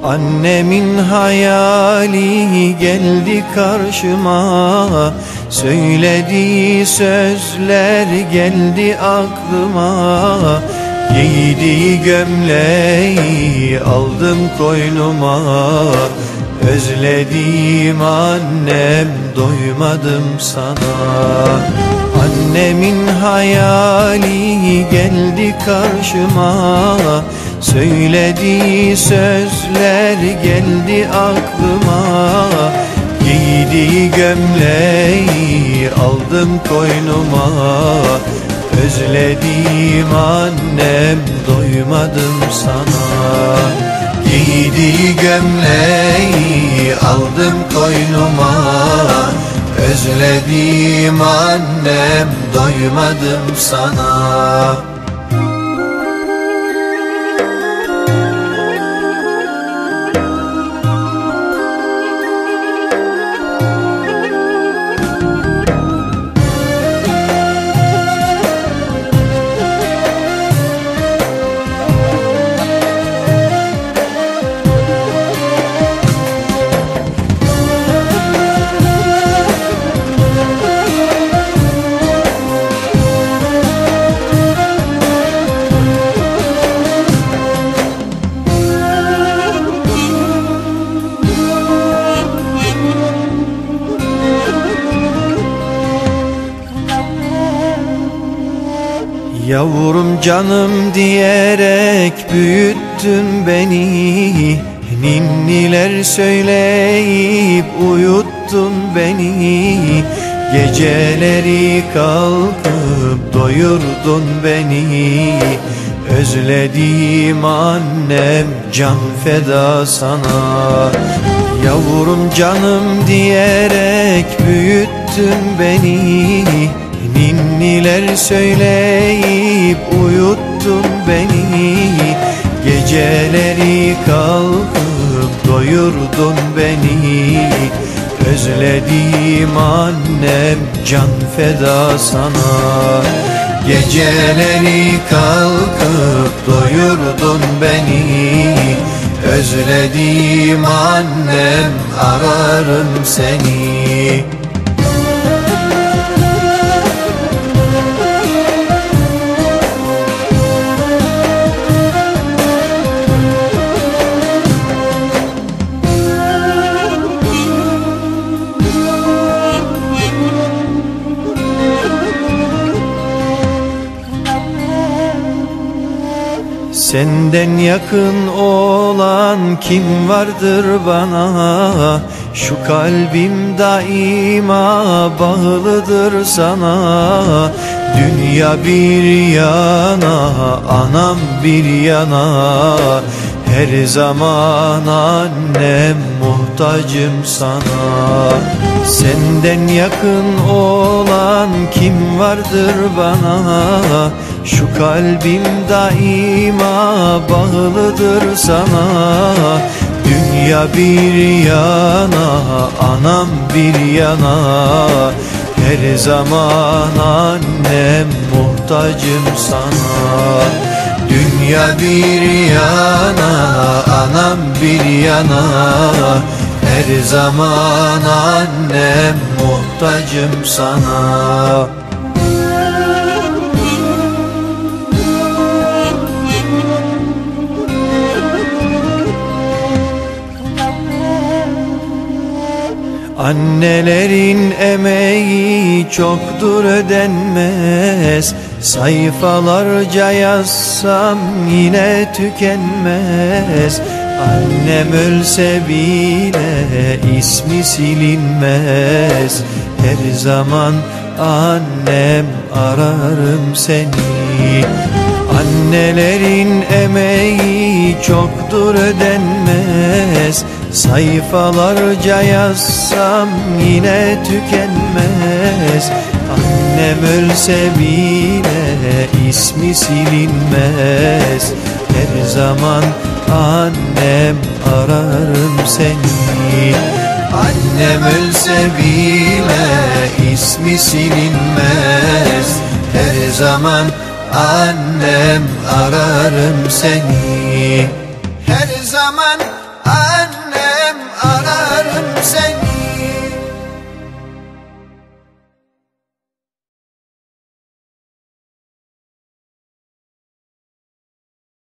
Annemin hayali geldi karşıma, söylediği sözler geldi aklıma. Giydiği gömleği aldım koynuma, özlediğim annem, doymadım sana. Annemin hayali geldi karşıma, söylediği sözler geldi aklıma. Giydiği gömleği aldım koynuma, özlediğim annem, doymadım sana. Giydiği gömleği aldım koynuma, özlediğim annem, doymadım sana. Yavrum canım diyerek büyüttün beni, ninniler söyleyip uyuttun beni. Geceleri kalkıp doyurdun beni, özlediğim annem, can feda sana. Yavrum canım diyerek büyüttün beni, ninniler söyleyip uyuttun beni. Geceleri kalkıp doyurdun beni, özlediğim annem, can feda sana. Geceleri kalkıp doyurdun beni, özlediğim annem, ararım seni. Senden yakın olan kim vardır bana? Şu kalbim daima bağlıdır sana. Dünya bir yana, anam bir yana, her zaman annem, muhtacım sana. Senden yakın olan kim vardır bana? Şu kalbim daima bağlıdır sana. Dünya bir yana, anam bir yana, her zaman annem, muhtacım sana. Dünya bir yana, anam bir yana, her zaman annem, muhtacım sana. Annelerin emeği çoktur ödenmez, sayfalarca yazsam yine tükenmez. Annem ölse bile ismi silinmez, her zaman annem, ararım seni. Annelerin emeği çoktur ödenmez, sayfalarca yazsam yine tükenmez. Annem ölse bile ismi silinmez, her zaman annem, ararım seni. Annem ölse bile ismi silinmez, her zaman annem, ararım seni. Her zaman